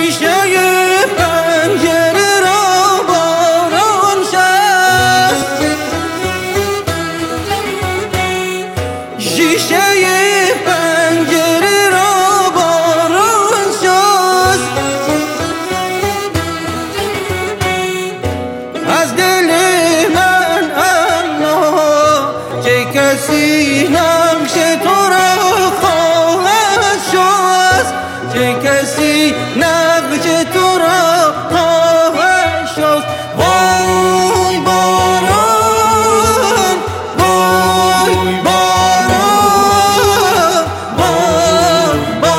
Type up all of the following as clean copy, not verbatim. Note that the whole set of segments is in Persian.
شیشه پنجره را باران شست، شیشه پنجره را باران شست. از دل من اما چه کسی نقش تو را خواهد شست، چه کسی نقش تو را خواهد شست. وای باران، وای باران، وای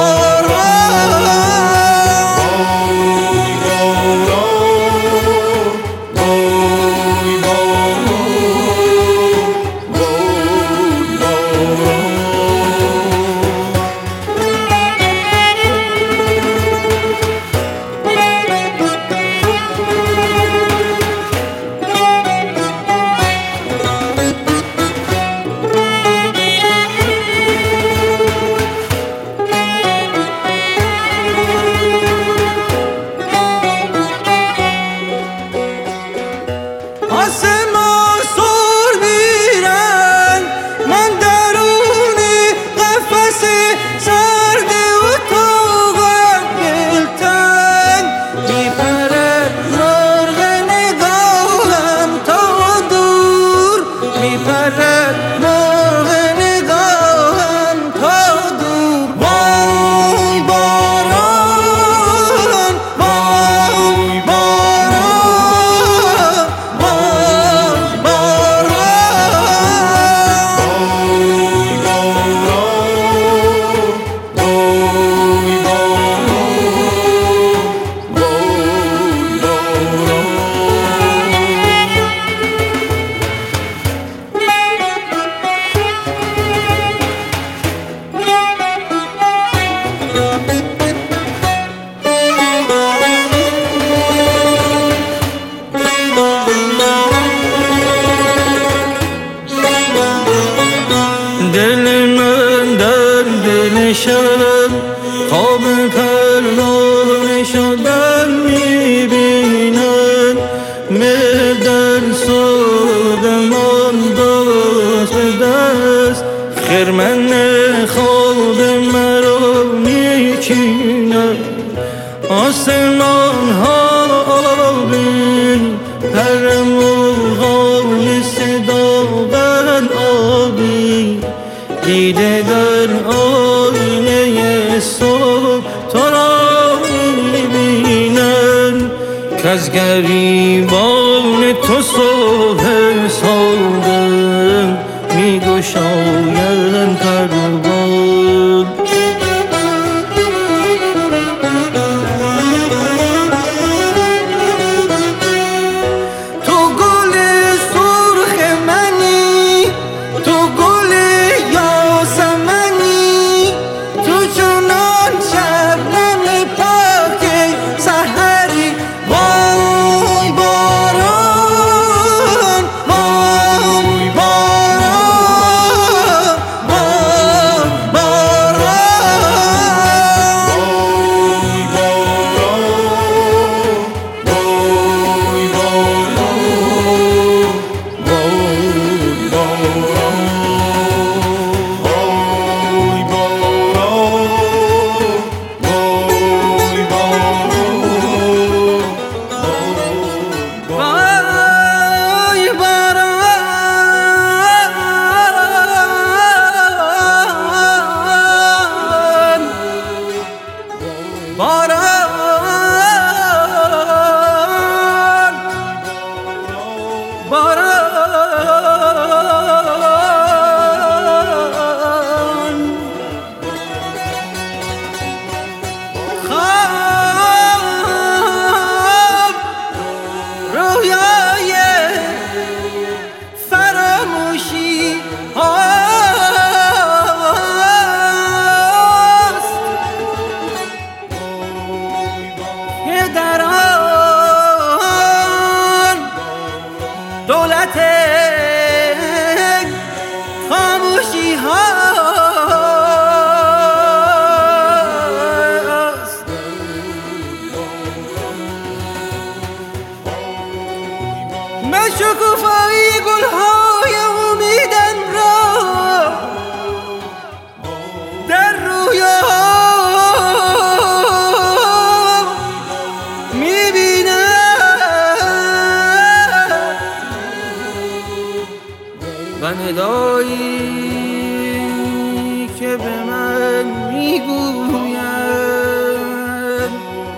آسمان سر میرن، من درون قفس سرد اتاقم دلتنگ. میپرد مرغ نگاهم تا دور، میپرد مرغ نگاهم تا دور. وای باران، وای باران، دل من در دل شب خواب پروانه شدن میبینن، مهر در صبحمان دست به دست خرمن خواب مرا میچینن. آسمان ها آبی، پر مرغان صداقت آبی، دیده در آینه صبح تو را میبینن، کز گریبان تو صبح صادق میگشاید پروان. تو گل سرخ منی، تو گل یاسمنی، تو چنان شبنم پاک سحری. وای باران، وای باران، وای گلهای امیدم را در رویا و ندایی که به من میگوید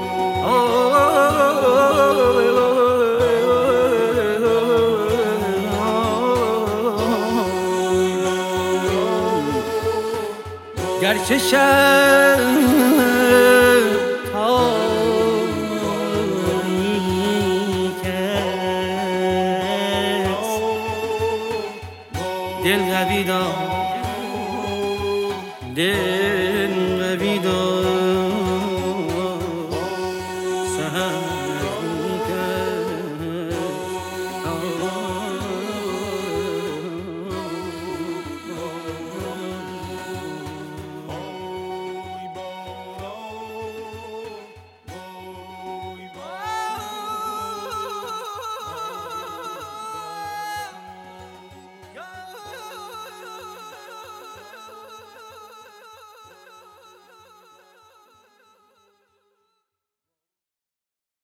گرچه شب دل قوی دار